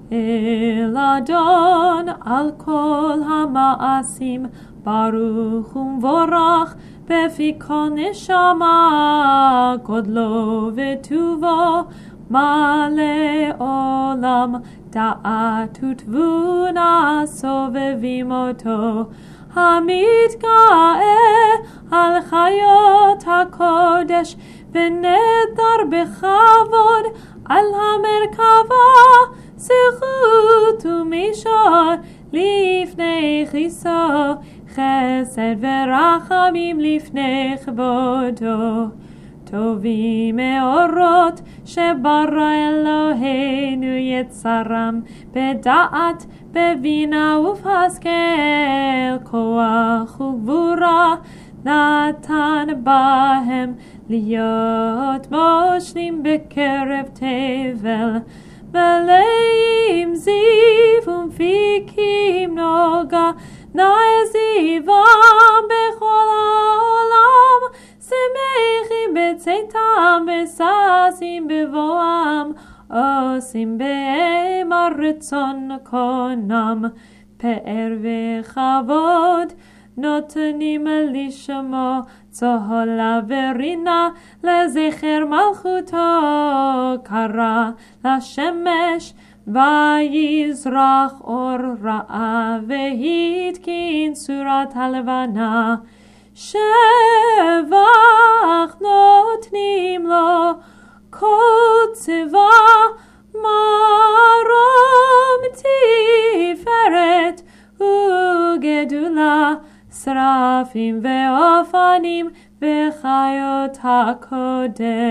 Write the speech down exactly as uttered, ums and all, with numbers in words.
אל אדון על כל המעשים, ברוך ומבורך בפי כל נשמה, גודלו וטובו מלא עולם, דעת ותבונה סובבים אותו. המתגאה על חיות הקודש ונדר בכבוד, על המרכבה זכות ומישור לפני כיסו, חסד ורחמים לפני כבודו. טובים מאורות שברא אלוהינו יצרם, בדעת בבינה ובהשכל, כוח וגבורה נתן בהם, להיות מושלים בקרב תבל. מלאים זיו ומפיקים נוגה, נאה זיוום בכל העולם, שמחים בצאתם וששים בבואם, עושים בהם הרצון קונם. פאר וכבוד נותנים לשמו, צהלה ורינה לזכר מלכותו. קרא לשמש ויזרח אור רעה, והתקין צורת הלבנה. שבח נותנים לו כל צבא, מרום תפארת וגדולה, שרפים ואופנים וחיות הקודש.